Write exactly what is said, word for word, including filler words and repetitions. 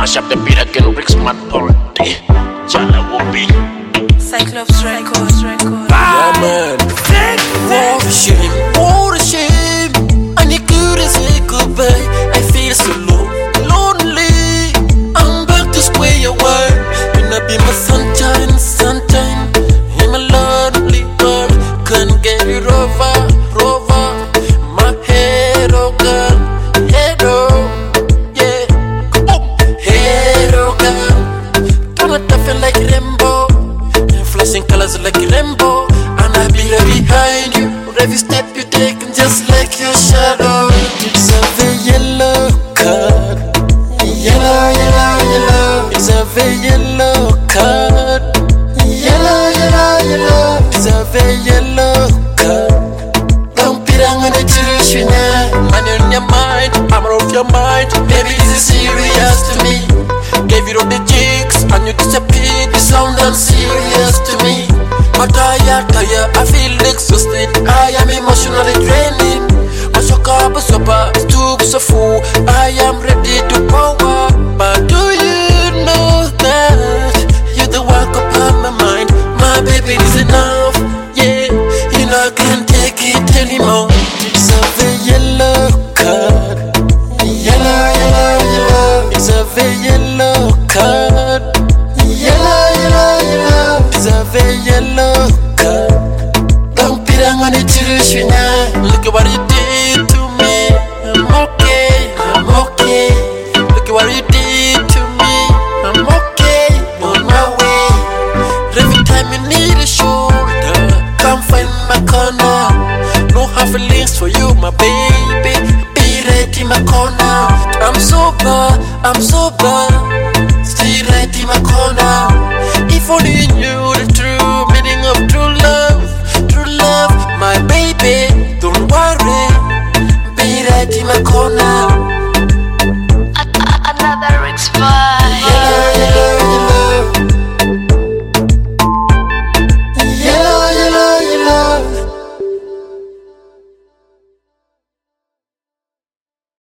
mash up the beat again, Rick Smart Party. Jana Whoopi. Cyclops Records, Records. Yeah, man. What a shame, what a shame. I need good to say goodbye. I feel so low, lonely. I'm back to square one. And I be my sunshine, sunshine. In my lonely world, can't get it over, over. My head, oh girl, head, oh, yeah. Head, oh girl. Turn it off like rainbow, flashing colors like rainbow. And I be right behind you. Every step you take, just like your shadow. It's a very yellow card. Yellow, yellow, yellow. It's a very yellow card. Yellow, yellow, yellow. It's a very yellow card. Don't be wrong on the children. Man in your mind, I'm out of your mind. Maybe this is serious to me. Gave you all the jigs and you disappeared. You sound unserious to me. But I am tired, I feel exhausted. I am emotionally draining. My shocker, but so bad, too so full. I am ready to power. But do you know that you're the one upon my mind? My baby is enough, yeah. You know I can't take it anymore. It's a very yellow card. Yellow, yellow, yellow. It's a very yellow card. Yellow, yellow, yellow. It's a very yellow card. Don't be wrong on the children. Look at what you did to me. I'm okay, I'm okay. Look at what you did to me. I'm okay, on my way. Every time you need a shoulder, come find my corner. No hard feelings for you, my baby. Be right in my corner. I'm sober, I'm sober. Stay right in my corner. If only you knew the true meaning of true love, true love, my baby. Don't worry, be right in my corner. Another Rick's vibe. Yeah.